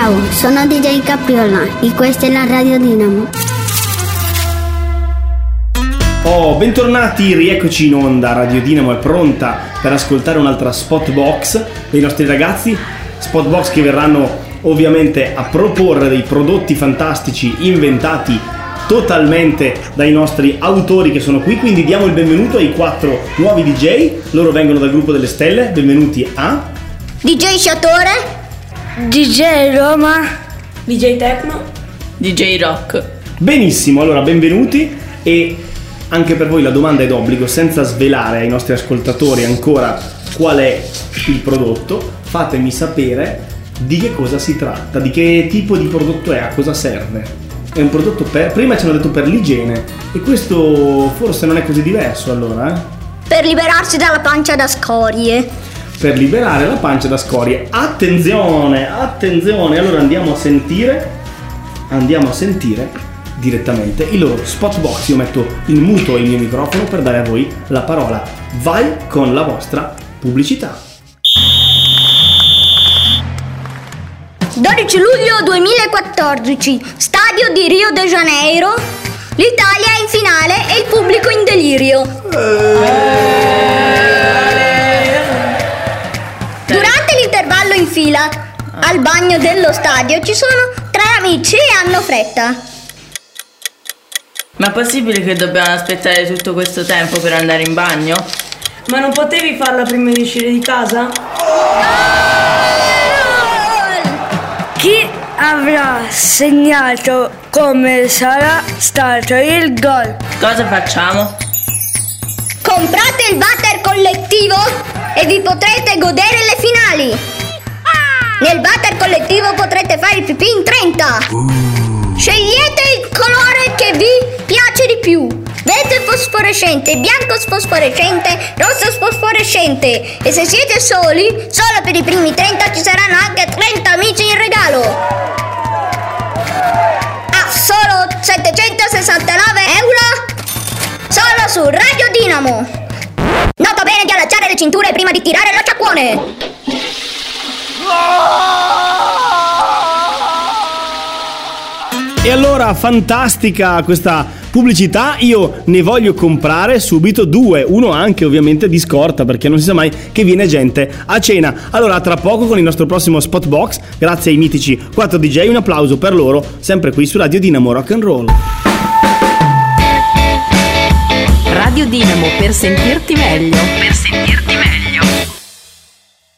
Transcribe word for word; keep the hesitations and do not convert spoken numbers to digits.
Ciao, sono D J Capriola e questa è la Radio Dinamo. Oh, bentornati, rieccoci in onda. Radio Dinamo è pronta per ascoltare un'altra spot box dei nostri ragazzi. Spot box che verranno ovviamente a proporre dei prodotti fantastici inventati totalmente dai nostri autori che sono qui. Quindi diamo il benvenuto ai quattro nuovi D J. Loro vengono dal gruppo delle stelle. Benvenuti a D J Sciatore, D J Roma, D J Tecno, D J Rock. Benissimo, allora benvenuti. E anche per voi la domanda è d'obbligo, senza svelare ai nostri ascoltatori ancora qual è il prodotto, fatemi sapere di che cosa si tratta, di che tipo di prodotto è, a cosa serve. È un prodotto per... prima ci hanno detto per l'igiene, e questo forse non è così diverso allora, eh? per liberarsi dalla pancia da scorie. Per liberare la pancia da scorie. Attenzione, attenzione, allora andiamo a sentire, andiamo a sentire direttamente il loro spot box. Io metto in muto il mio microfono per dare a voi la parola. Vai con la vostra pubblicità. dodici luglio duemilaquattordici, stadio di Rio de Janeiro. L'Italia è in finale e il pubblico in delirio. Durante l'intervallo in fila al bagno dello stadio ci sono tre amici e hanno fretta. Ma è possibile che dobbiamo aspettare tutto questo tempo per andare in bagno? Ma non potevi farla prima di uscire di casa? chi avrà segnato come sarà stato il gol? Cosa facciamo? Comprate il water collettivo e vi potrete godere le finali. Nel water collettivo potrete fare il pipì in trenta. Scegliete il colore che vi piace di più: verde fosforescente, bianco fosforescente, rosso fosforescente. E se siete soli, solo per i primi trenta ci saranno anche trenta amici in regalo a solo settecentosessantanove euro, solo su Radio Dinamo. Nota bene di allacciare le cinture prima di tirare lo sciacquone. E allora, fantastica questa pubblicità, io ne voglio comprare subito due, uno anche ovviamente di scorta, perché non si sa mai che viene gente a cena. Allora, tra poco con il nostro prossimo spot box, grazie ai mitici quattro D J, un applauso per loro, sempre qui su Radio Dinamo Rock and Roll. Radio Dinamo, per sentirti meglio. Per sentirti meglio.